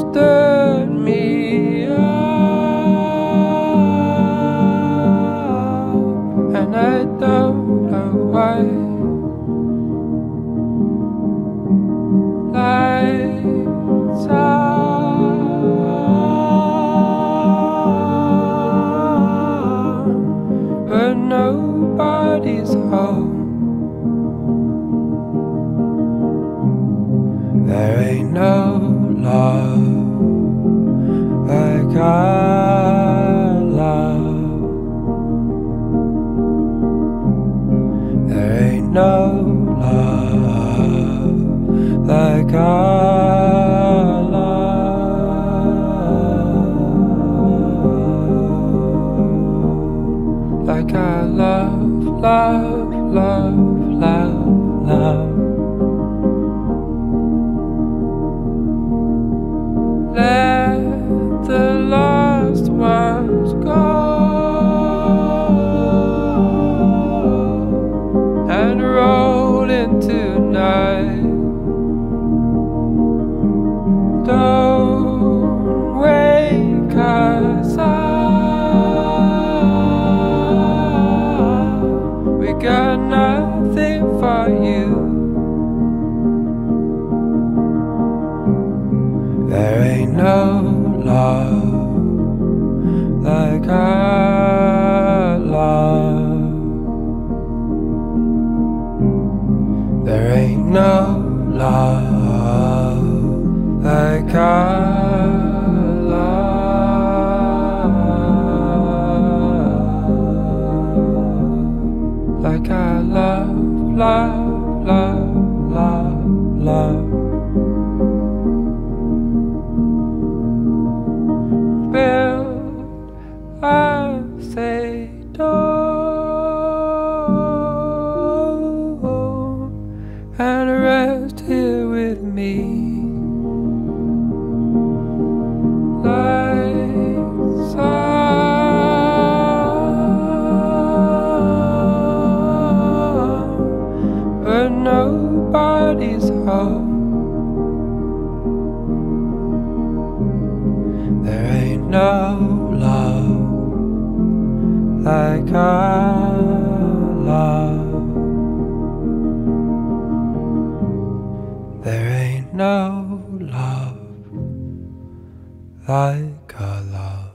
stood me up, and I don't know why. Lights on, but nobody's home. There ain't no love like our love. There ain't no love like our love. Like our love, love, love, love, love. Let the lost ones go and roll into night. Don't wake us up. We got nothing for you. There ain't no love like our love. There ain't no love like our love. Like our love, love, love, love, love. Build a safe door and rest here with me. Lights on, but nobody's home. There ain't no love like our love. There ain't no love like our love.